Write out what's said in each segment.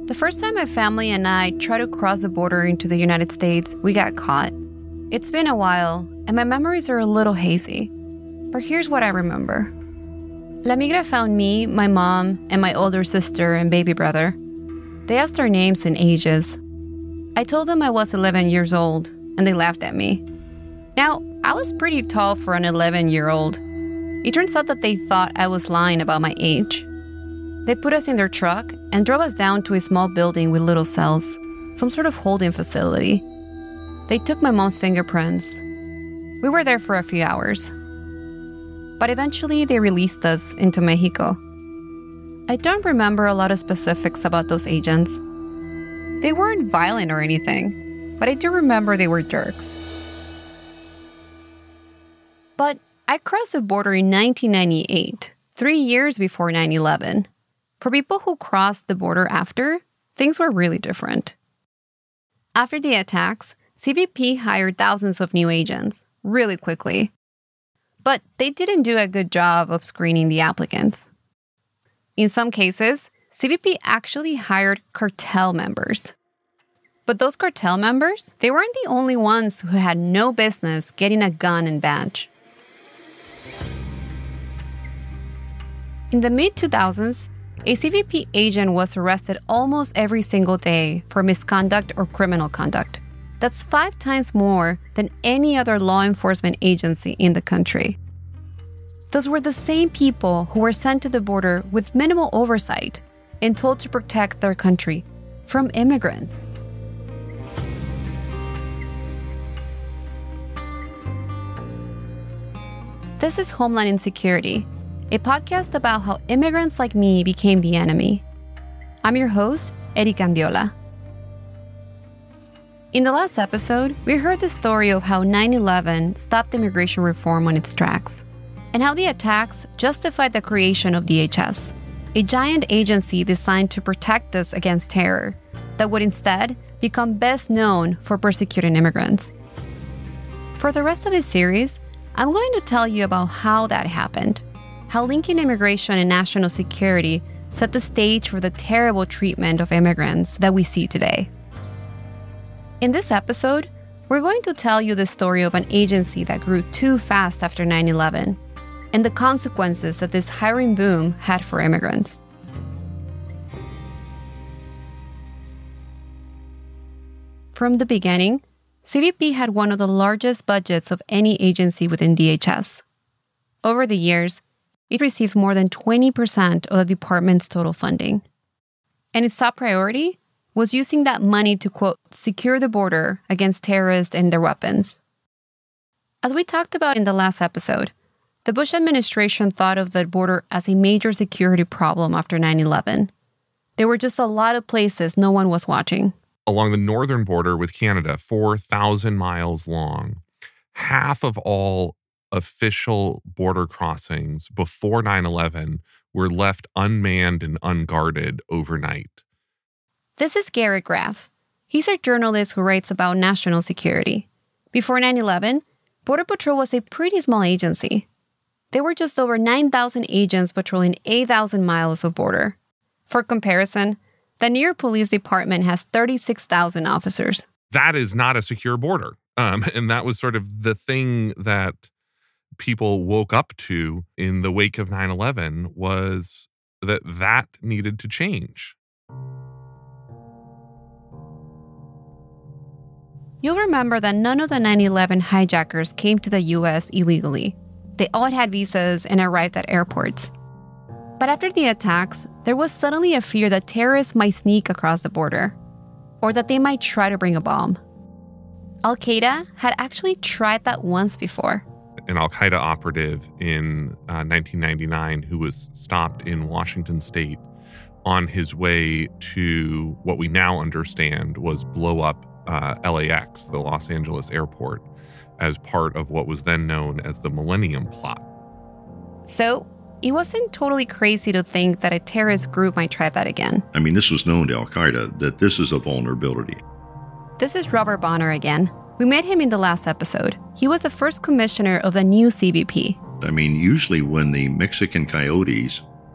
The first time my family and I tried to cross the border into the United States, we got caught. It's been a while, and my memories are a little hazy. But here's what I remember. La Migra found me, my mom, and my older sister and baby brother. They asked our names and ages. I told them I was 11 years old, and they laughed at me. Now, I was pretty tall for an 11-year-old. It turns out that they thought I was lying about my age. They put us in their truck and drove us down to a small building with little cells, some sort of holding facility. They took my mom's fingerprints. We were there for a few hours. But eventually, they released us into Mexico. I don't remember a lot of specifics about those agents. They weren't violent or anything, but I do remember they were jerks. But I crossed the border in 1998, 3 years before 9/11. For people who crossed the border after, things were really different. After the attacks, CBP hired thousands of new agents, really quickly. But they didn't do a good job of screening the applicants. In some cases, CBP actually hired cartel members. But those cartel members, they weren't the only ones who had no business getting a gun and badge. In the mid-2000s, a CBP agent was arrested almost every single day for misconduct or criminal conduct. That's 5 times more than any other law enforcement agency in the country. Those were the same people who were sent to the border with minimal oversight and told to protect their country from immigrants. This is Homeland Insecurity, a podcast about how immigrants like me became the enemy. I'm your host, Erika Andiola. In the last episode, we heard the story of how 9/11 stopped immigration reform on its tracks, and how the attacks justified the creation of DHS, a giant agency designed to protect us against terror that would instead become best known for persecuting immigrants. For the rest of this series, I'm going to tell you about how that happened, how linking immigration and national security set the stage for the terrible treatment of immigrants that we see today. In this episode, we're going to tell you the story of an agency that grew too fast after 9/11 and the consequences that this hiring boom had for immigrants. From the beginning, CBP had one of the largest budgets of any agency within DHS. Over the years, it received more than 20% of the department's total funding. And its top priority was using that money to, quote, secure the border against terrorists and their weapons. As we talked about in the last episode, the Bush administration thought of the border as a major security problem after 9/11. There were just a lot of places no one was watching. Along the northern border with Canada, 4,000 miles long, half of all official border crossings before 9/11 were left unmanned and unguarded overnight. This is Garrett Graff. He's a journalist who writes about national security. Before 9/11, Border Patrol was a pretty small agency. There were just over 9,000 agents patrolling 8,000 miles of border. For comparison, the New York Police Department has 36,000 officers. That is not a secure border. And that was sort of the thing that people woke up to in the wake of 9/11 was that needed to change. You'll remember that none of the 9/11 hijackers came to the U.S. illegally. They all had visas and arrived at airports. But after the attacks, there was suddenly a fear that terrorists might sneak across the border, or that they might try to bring a bomb. Al-Qaeda had actually tried that once before. An Al-Qaeda operative in 1999 who was stopped in Washington state on his way to what we now understand was blow up LAX, the Los Angeles airport, as part of what was then known as the Millennium Plot. So, it wasn't totally crazy to think that a terrorist group might try that again. I mean, this was known to Al-Qaeda that this is a vulnerability. This is Robert Bonner again. We met him in the last episode. He was the first commissioner of the new CBP. I mean, usually when the Mexican coyotes,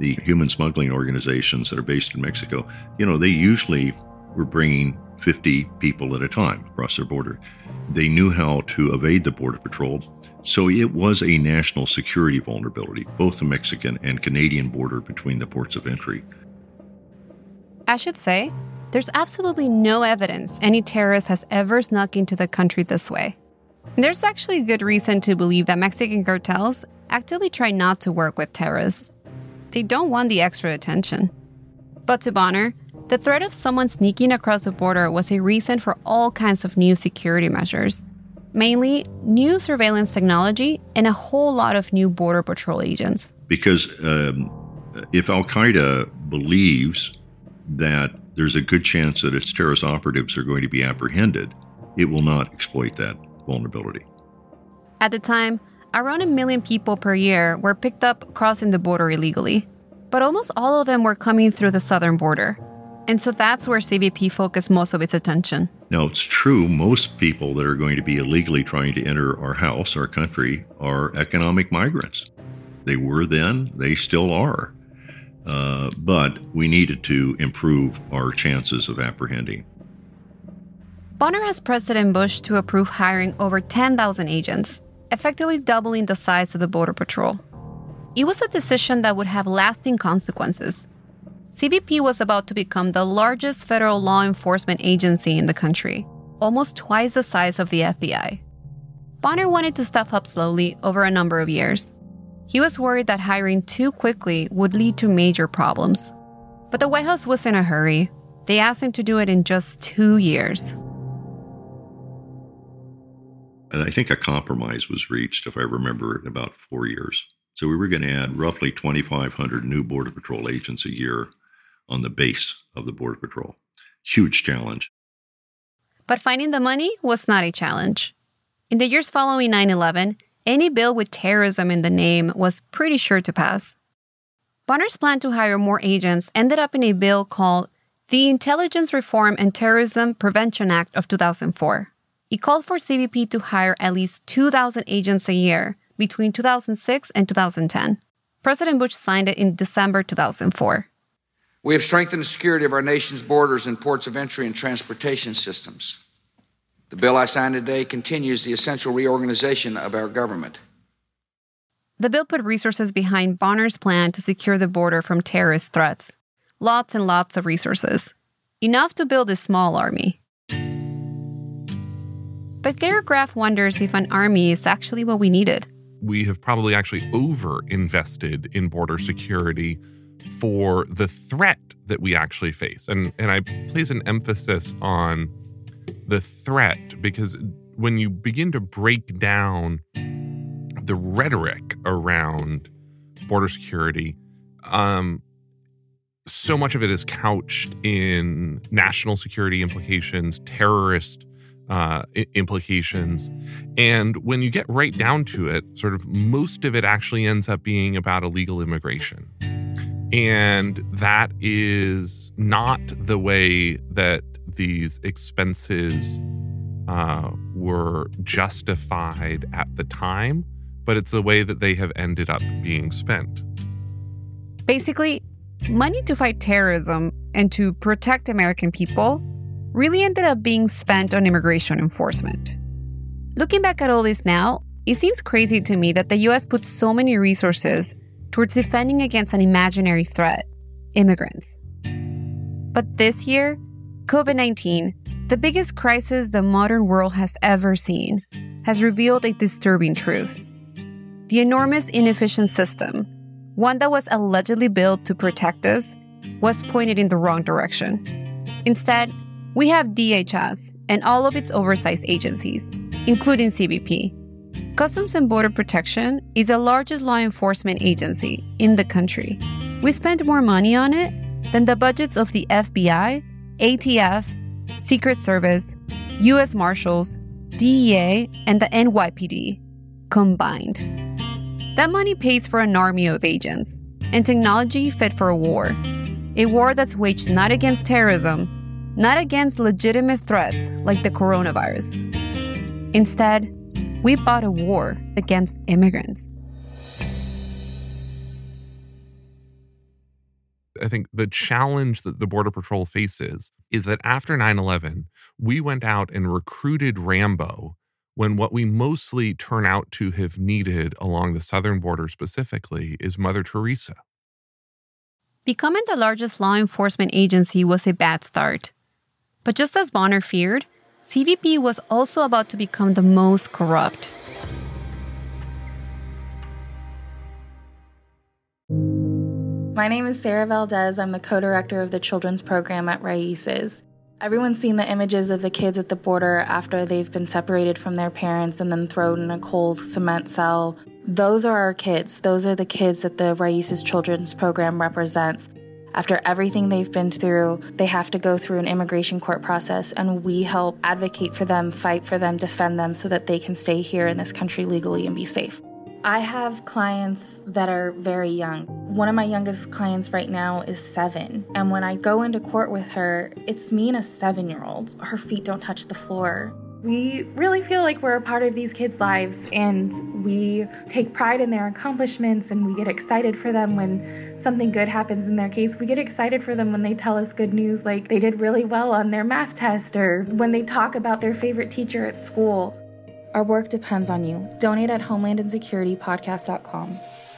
The human smuggling organizations that are based in Mexico, they usually were bringing 50 people at a time across their border. They knew how to evade the Border Patrol. So it was a national security vulnerability, both the Mexican and Canadian border between the ports of entry. I should say, there's absolutely no evidence any terrorist has ever snuck into the country this way. There's actually good reason to believe that Mexican cartels actively try not to work with terrorists. They don't want the extra attention. But to Bonner, the threat of someone sneaking across the border was a reason for all kinds of new security measures. Mainly, new surveillance technology and a whole lot of new Border Patrol agents. Because if Al-Qaeda believes that there's a good chance that its terrorist operatives are going to be apprehended, it will not exploit that vulnerability. At the time, around 1 million people per year were picked up crossing the border illegally. But almost all of them were coming through the southern border. And so that's where CBP focused most of its attention. Now, it's true, most people that are going to be illegally trying to enter our house, our country, are economic migrants. They were then, they still are. But we needed to improve our chances of apprehending. Bonner asked President Bush to approve hiring over 10,000 agents, effectively doubling the size of the Border Patrol. It was a decision that would have lasting consequences. CBP was about to become the largest federal law enforcement agency in the country, almost twice the size of the FBI. Bonner wanted to step up slowly over a number of years. He was worried that hiring too quickly would lead to major problems. But the White House was in a hurry. They asked him to do it in just 2 years. I think a compromise was reached, if I remember, in about 4 years. So we were going to add roughly 2,500 new Border Patrol agents a year on the base of the Border Patrol. Huge challenge. But finding the money was not a challenge. In the years following 9/11, any bill with terrorism in the name was pretty sure to pass. Bonner's plan to hire more agents ended up in a bill called the Intelligence Reform and Terrorism Prevention Act of 2004. It called for CBP to hire at least 2,000 agents a year between 2006 and 2010. President Bush signed it in December 2004. We have strengthened the security of our nation's borders and ports of entry and transportation systems. The bill I signed today continues the essential reorganization of our government. The bill put resources behind Bonner's plan to secure the border from terrorist threats. Lots and lots of resources. Enough to build a small army. But Garrett Graff wonders if an army is actually what we needed. We have probably actually over-invested in border security for the threat that we actually face. And I place an emphasis on the threat because when you begin to break down the rhetoric around border security, so much of it is couched in national security implications, terrorist implications. And when you get right down to it, sort of most of it actually ends up being about illegal immigration. And that is not the way that these expenses were justified at the time, but it's the way that they have ended up being spent. Basically, money to fight terrorism and to protect American people really ended up being spent on immigration enforcement. Looking back at all this now, it seems crazy to me that the U.S. put so many resources towards defending against an imaginary threat, immigrants. But this year, COVID-19, the biggest crisis the modern world has ever seen, has revealed a disturbing truth. The enormous inefficient system, one that was allegedly built to protect us, was pointed in the wrong direction. Instead, we have DHS and all of its oversized agencies, including CBP. Customs and Border Protection is the largest law enforcement agency in the country. We spend more money on it than the budgets of the FBI, ATF, Secret Service, U.S. Marshals, DEA, and the NYPD combined. That money pays for an army of agents and technology fit for a war that's waged not against terrorism, not against legitimate threats like the coronavirus. Instead, we fought a war against immigrants. I think the challenge that the Border Patrol faces is that after 9/11, we went out and recruited Rambo when what we mostly turn out to have needed along the southern border specifically is Mother Teresa. Becoming the largest law enforcement agency was a bad start. But just as Bonner feared, CBP was also about to become the most corrupt. My name is Sarah Valdez. I'm the co-director of the children's program at Raices. Everyone's seen the images of the kids at the border after they've been separated from their parents and then thrown in a cold cement cell. Those are our kids. Those are the kids that the Raices children's program represents. After everything they've been through, they have to go through an immigration court process, and we help advocate for them, fight for them, defend them so that they can stay here in this country legally and be safe. I have clients that are very young. One of my youngest clients right now is 7. And when I go into court with her, it's me and a 7-year-old. Her feet don't touch the floor. We really feel like we're a part of these kids' lives, and we take pride in their accomplishments, and we get excited for them when something good happens in their case. We get excited for them when they tell us good news, like they did really well on their math test, or when they talk about their favorite teacher at school. Our work depends on you. Donate at homelandandsecuritypodcast.com.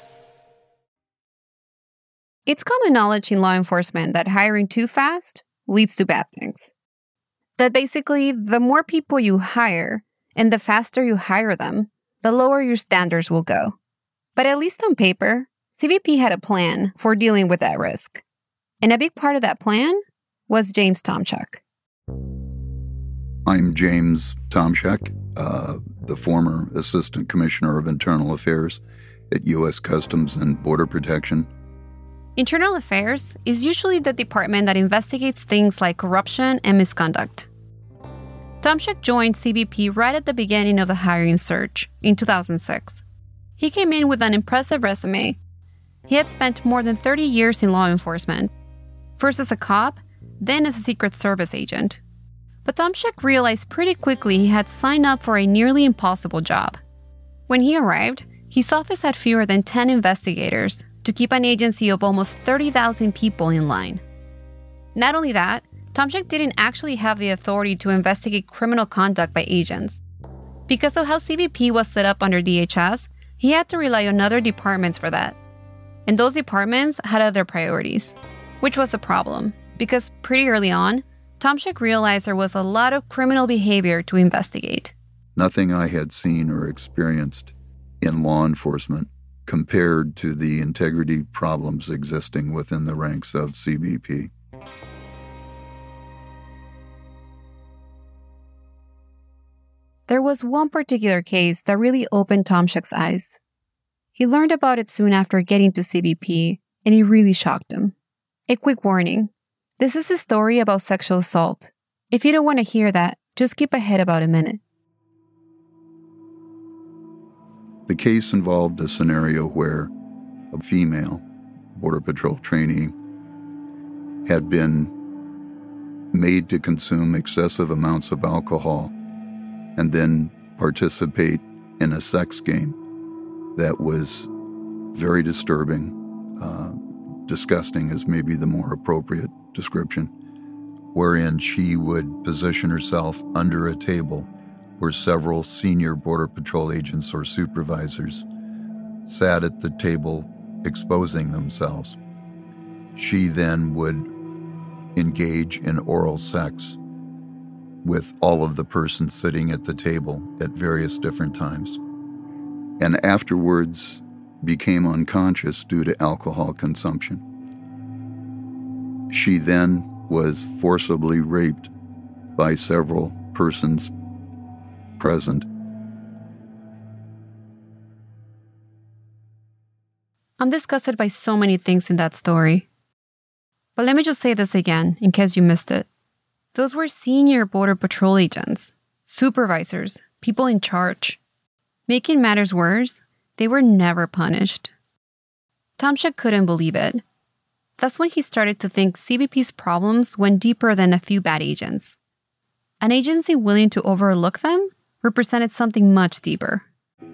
It's common knowledge in law enforcement that hiring too fast leads to bad things. That basically, the more people you hire and the faster you hire them, the lower your standards will go. But at least on paper, CBP had a plan for dealing with that risk. And a big part of that plan was James Tomchuk. I'm James Tomchuk, the former Assistant Commissioner of Internal Affairs at U.S. Customs and Border Protection. Internal Affairs is usually the department that investigates things like corruption and misconduct. Tomchuk joined CBP right at the beginning of the hiring surge in 2006. He came in with an impressive resume. He had spent more than 30 years in law enforcement, first as a cop, then as a Secret Service agent. But Tomchuk realized pretty quickly he had signed up for a nearly impossible job. When he arrived, his office had fewer than 10 investigators to keep an agency of almost 30,000 people in line. Not only that, Tomchuk didn't actually have the authority to investigate criminal conduct by agents. Because of how CBP was set up under DHS, he had to rely on other departments for that. And those departments had other priorities, which was a problem, because pretty early on, Tomchuk realized there was a lot of criminal behavior to investigate. Nothing I had seen or experienced in law enforcement compared to the integrity problems existing within the ranks of CBP. There was one particular case that really opened Tomchuk's eyes. He learned about it soon after getting to CBP, and it really shocked him. A quick warning. This is a story about sexual assault. If you don't want to hear that, just skip ahead about a minute. The case involved a scenario where a female Border Patrol trainee had been made to consume excessive amounts of alcohol and then participate in a sex game that was very disturbing. Disgusting is maybe the more appropriate description, wherein she would position herself under a table where several senior Border Patrol agents or supervisors sat at the table exposing themselves. She then would engage in oral sex with all of the persons sitting at the table at various different times, and afterwards became unconscious due to alcohol consumption. She then was forcibly raped by several persons present. I'm disgusted by so many things in that story. But let me just say this again, in case you missed it. Those were senior Border Patrol agents, supervisors, people in charge. Making matters worse, they were never punished. Tomchuk couldn't believe it. That's when he started to think CBP's problems went deeper than a few bad agents. An agency willing to overlook them represented something much deeper.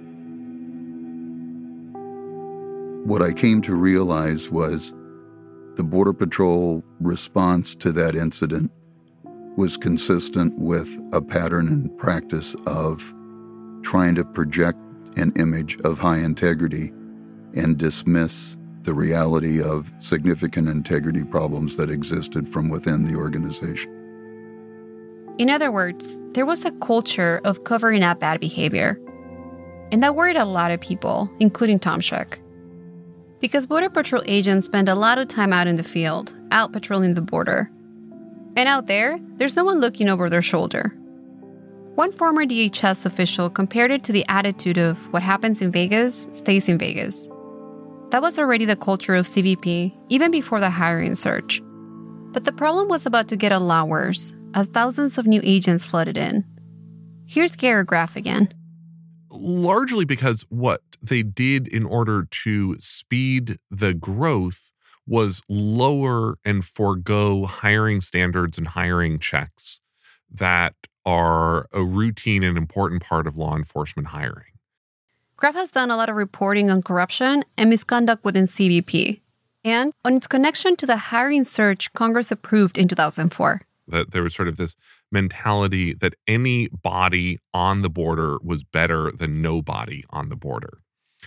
What I came to realize was The Border Patrol response to that incident was consistent with a pattern and practice of trying to project an image of high integrity and dismiss the reality of significant integrity problems that existed from within the organization. In other words, there was a culture of covering up bad behavior. And that worried a lot of people, including Tom Shook. Because Border Patrol agents spend a lot of time out in the field, out patrolling the border. And out there's no one looking over their shoulder. One former DHS official compared it to the attitude of what happens in Vegas stays in Vegas. That was already the culture of CBP, even before the hiring surge. But the problem was about to get a lot worse, as thousands of new agents flooded in. Here's Garrett Graff again. Largely because what they did in order to speed the growth was lower and forego hiring standards and hiring checks that are a routine and important part of law enforcement hiring. Graff has done a lot of reporting on corruption and misconduct within CBP, and on its connection to the hiring surge Congress approved in 2004. That there was sort of this mentality that any body on the border was better than nobody on the border.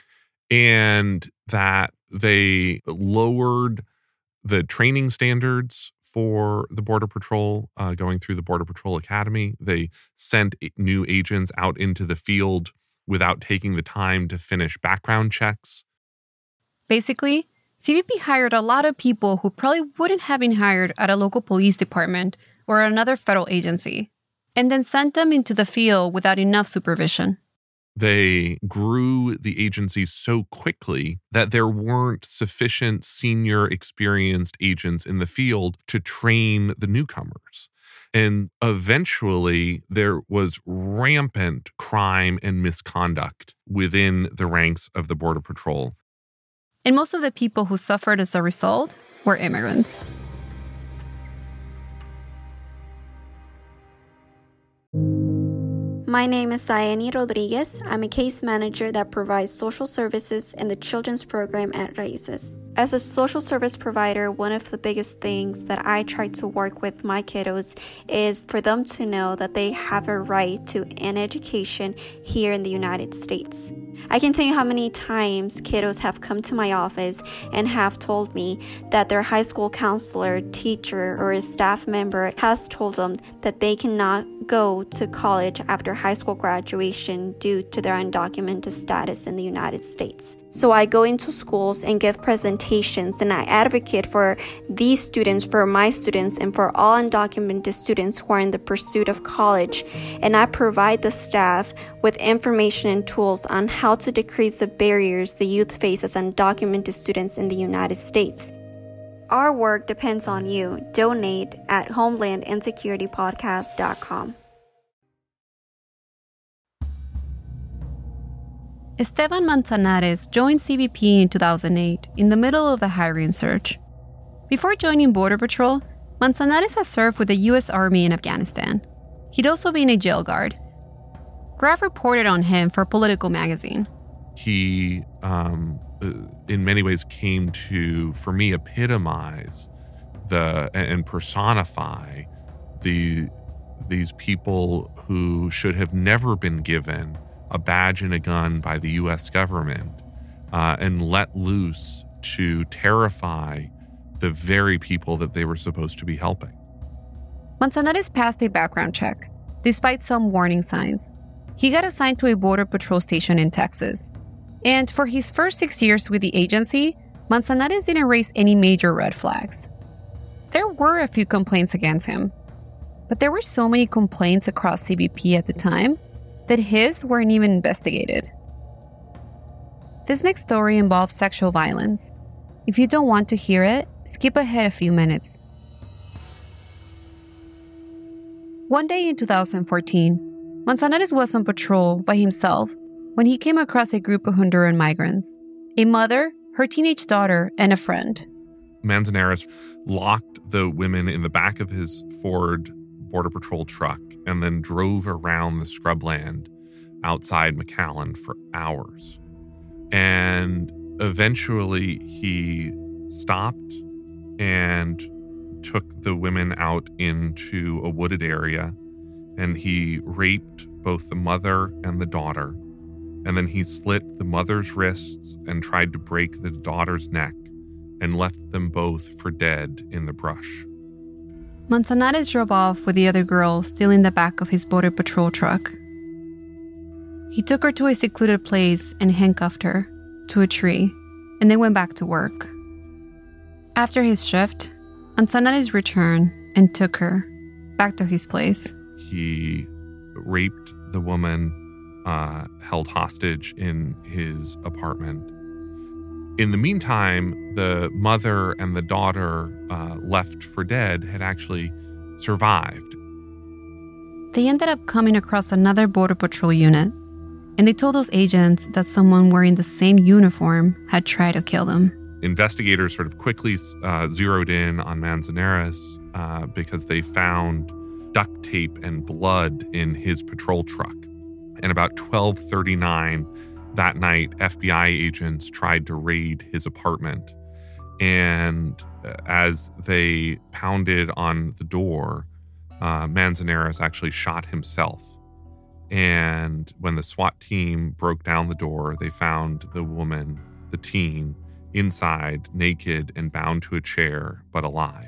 And that they lowered the training standards for the Border Patrol, going through the Border Patrol Academy. They sent new agents out into the field without taking the time to finish background checks. Basically, CBP hired a lot of people who probably wouldn't have been hired at a local police department or another federal agency, and then sent them into the field without enough supervision. They grew the agency so quickly that there weren't sufficient senior experienced agents in the field to train the newcomers. And eventually there was rampant crime and misconduct within the ranks of the Border Patrol. And most of the people who suffered as a result were immigrants. My name is Sayani Rodriguez. I'm a case manager that provides social services in the children's program at Raices. As a social service provider, one of the biggest things that I try to work with my kiddos is for them to know that they have a right to an education here in the United States. I can tell you how many times kiddos have come to my office and have told me that their high school counselor, teacher, or a staff member has told them that they cannot go to college after high school graduation due to their undocumented status in the United States. So I go into schools and give presentations, and I advocate for these students, for my students, and for all undocumented students who are in the pursuit of college. And I provide the staff with information and tools on how to decrease the barriers the youth face as undocumented students in the United States. Our work depends on you. Donate at homelandindsecuritypodcast.com. Esteban Manzanares joined CBP in 2008 in the middle of the hiring surge. Before joining Border Patrol, Manzanares has served with the U.S. Army in Afghanistan. He'd also been a jail guard. Graff reported on him for Politico magazine. He, in many ways, came to, for me, epitomize and personify these people who should have never been given a badge and a gun by the U.S. government and let loose to terrify the very people that they were supposed to be helping. Manzanares passed a background check, despite some warning signs. He got assigned to a Border Patrol station in Texas. And for his first 6 years with the agency, Manzanares didn't raise any major red flags. There were a few complaints against him, but there were so many complaints across CBP at the time that his weren't even investigated. This next story involves sexual violence. If you don't want to hear it, skip ahead a few minutes. One day in 2014, Manzanares was on patrol by himself when he came across a group of Honduran migrants, a mother, her teenage daughter, and a friend. Manzanares locked the women in the back of his Ford Border Patrol truck and then drove around the scrubland outside McAllen for hours. And eventually he stopped and took the women out into a wooded area, and he raped both the mother and the daughter. And then he slit the mother's wrists and tried to break the daughter's neck and left them both for dead in the brush. Manzanares drove off with the other girl still in the back of his Border Patrol truck. He took her to a secluded place and handcuffed her to a tree, and then went back to work. After his shift, Manzanares returned and took her back to his place. He raped the woman held hostage in his apartment. In the meantime, the mother and the daughter left for dead had actually survived. They ended up coming across another Border Patrol unit, and they told those agents that someone wearing the same uniform had tried to kill them. Investigators sort of quickly zeroed in on Manzanares because they found duct tape and blood in his patrol truck. And about 12:39 that night, FBI agents tried to raid his apartment. And as they pounded on the door, Manzanares actually shot himself. And when the SWAT team broke down the door, they found the woman, the teen, inside, naked and bound to a chair, but alive.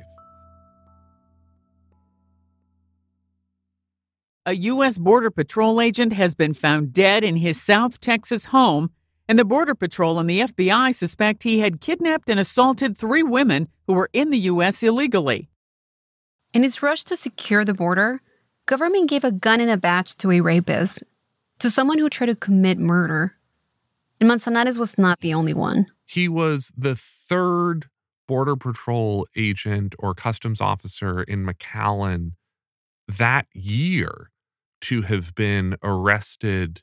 A U.S. Border Patrol agent has been found dead in his South Texas home, and the Border Patrol and the FBI suspect he had kidnapped and assaulted 3 women who were in the U.S. illegally. In its rush to secure the border, government gave a gun and a badge to a rapist, to someone who tried to commit murder. And Manzanares was not the only one. He was the 3rd Border Patrol agent or customs officer in McAllen that year to have been arrested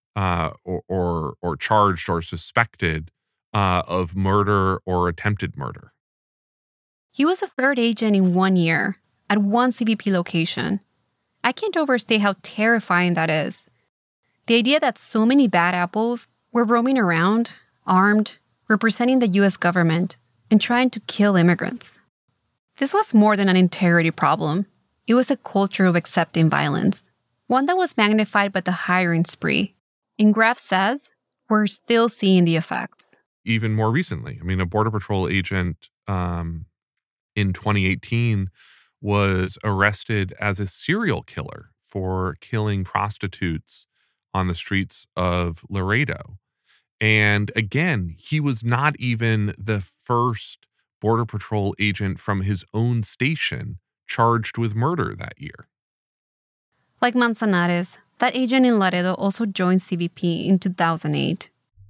or charged or suspected of murder or attempted murder. He was the 3rd agent in 1 year at one CBP location. I can't overstate how terrifying that is. The idea that so many bad apples were roaming around, armed, representing the U.S. government, and trying to kill immigrants. This was more than an integrity problem. It was a culture of accepting violence, one that was magnified by the hiring spree. And Graff says, we're still seeing the effects. Even more recently, a Border Patrol agent in 2018 was arrested as a serial killer for killing prostitutes on the streets of Laredo. And again, he was not even the first Border Patrol agent from his own station charged with murder that year. Like Manzanares, that agent in Laredo also joined CBP in 2008.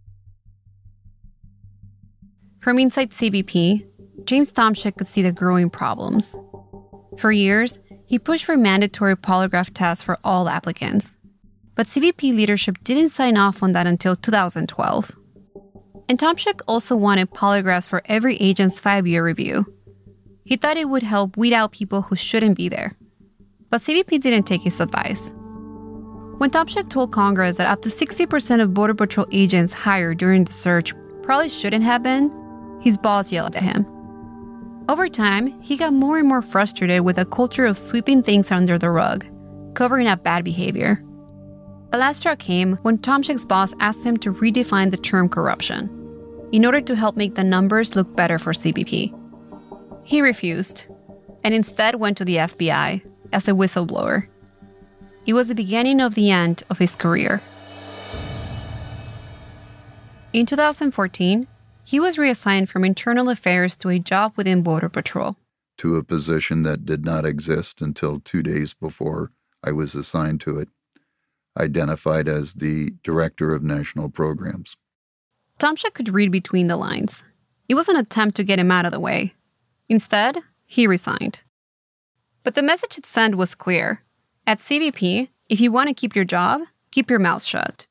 From inside CBP, James Tomczyk could see the growing problems. For years, he pushed for mandatory polygraph tests for all applicants. But CBP leadership didn't sign off on that until 2012. And Tomczyk also wanted polygraphs for every agent's 5-year review. He thought it would help weed out people who shouldn't be there. But CBP didn't take his advice. When Tomczyk told Congress that up to 60% of Border Patrol agents hired during the search probably shouldn't have been, his boss yelled at him. Over time, he got more and more frustrated with a culture of sweeping things under the rug, covering up bad behavior. The last straw came when Tomczyk's boss asked him to redefine the term corruption in order to help make the numbers look better for CBP. He refused, and instead went to the FBI as a whistleblower. It was the beginning of the end of his career. In 2014, he was reassigned from internal affairs to a job within Border Patrol. To a position that did not exist until 2 days before I was assigned to it, identified as the Director of National Programs. Tomczyk could read between the lines. It was an attempt to get him out of the way. Instead, he resigned. But the message it sent was clear. At CBP, if you want to keep your job, keep your mouth shut.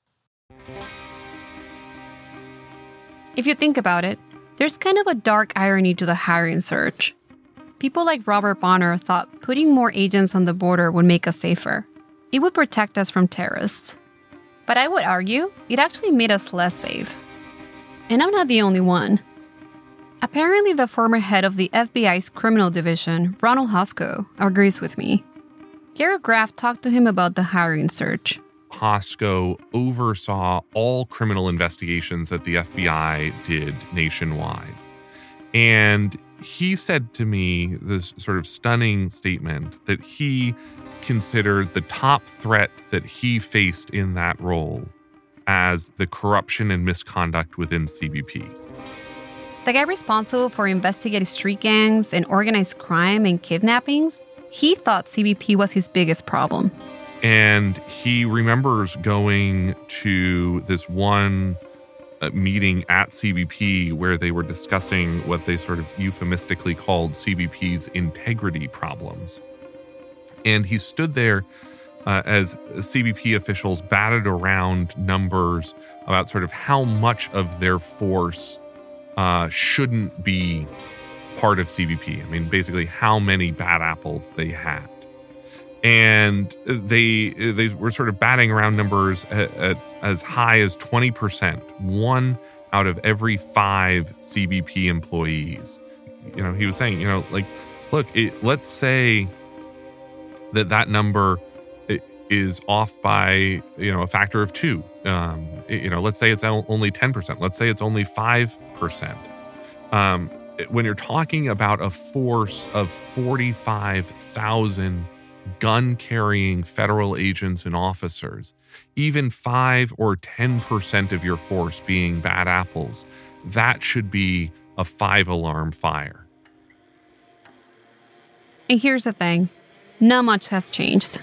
If you think about it, there's kind of a dark irony to the hiring surge. People like Robert Bonner thought putting more agents on the border would make us safer. It would protect us from terrorists. But I would argue it actually made us less safe. And I'm not the only one. Apparently, the former head of the FBI's criminal division, Ronald Hosko, agrees with me. Garrett Graff talked to him about the hiring search. Hosko oversaw all criminal investigations that the FBI did nationwide. And he said to me this sort of stunning statement that he considered the top threat that he faced in that role as the corruption and misconduct within CBP. The guy responsible for investigating street gangs and organized crime and kidnappings, he thought CBP was his biggest problem. And he remembers going to this one meeting at CBP where they were discussing what they sort of euphemistically called CBP's integrity problems. And he stood there as CBP officials batted around numbers about sort of how much of their force shouldn't be part of CBP. I mean, basically how many bad apples they had. And they were sort of batting around numbers at as high as 20%, 1 out of every 5 CBP employees. You know, he was saying, like, look, let's say that number is off by, a factor of 2. Let's say it's only 10%. Let's say it's only 5%. When you're talking about a force of 45,000 gun-carrying federal agents and officers, even 5 or 10% of your force being bad apples, that should be a 5-alarm fire. And here's the thing, not much has changed.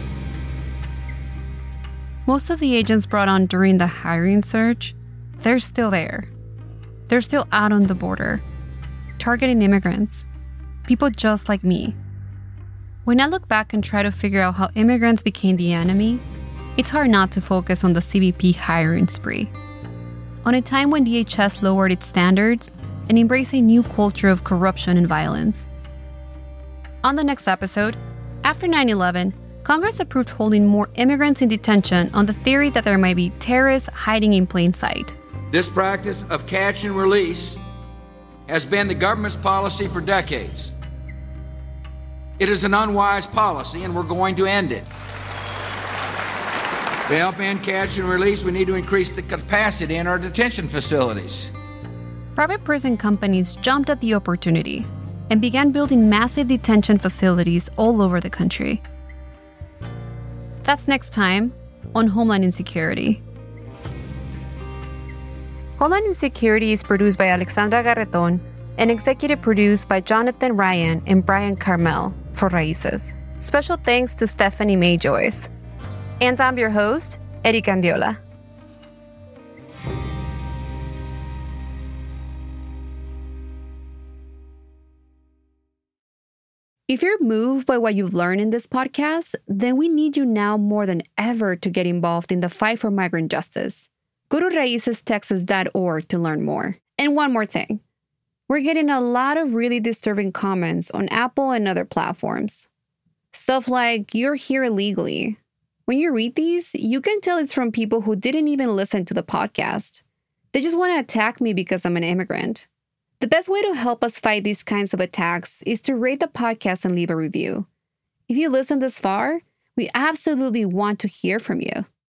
Most of the agents brought on during the hiring search, they're still there. They're still out on the border, targeting immigrants, people just like me. When I look back and try to figure out how immigrants became the enemy, it's hard not to focus on the CBP hiring spree. On a time when DHS lowered its standards and embraced a new culture of corruption and violence. On the next episode, after 9/11, Congress approved holding more immigrants in detention on the theory that there might be terrorists hiding in plain sight. This practice of catch and release has been the government's policy for decades. It is an unwise policy, and we're going to end it. To help end catch and release, we need to increase the capacity in our detention facilities. Private prison companies jumped at the opportunity and began building massive detention facilities all over the country. That's next time on Homeland Insecurity. Homeland Insecurity is produced by Alexandra Garreton and executive produced by Jonathan Ryan and Brian Carmel for Raíces. Special thanks to Stephanie May Joyce. And I'm your host, Eric Andiola. If you're moved by what you've learned in this podcast, then we need you now more than ever to get involved in the fight for migrant justice. Go to raicestexas.org to learn more. And one more thing. We're getting a lot of really disturbing comments on Apple and other platforms. Stuff like, you're here illegally. When you read these, you can tell it's from people who didn't even listen to the podcast. They just want to attack me because I'm an immigrant. The best way to help us fight these kinds of attacks is to rate the podcast and leave a review. If you listened this far, we absolutely want to hear from you.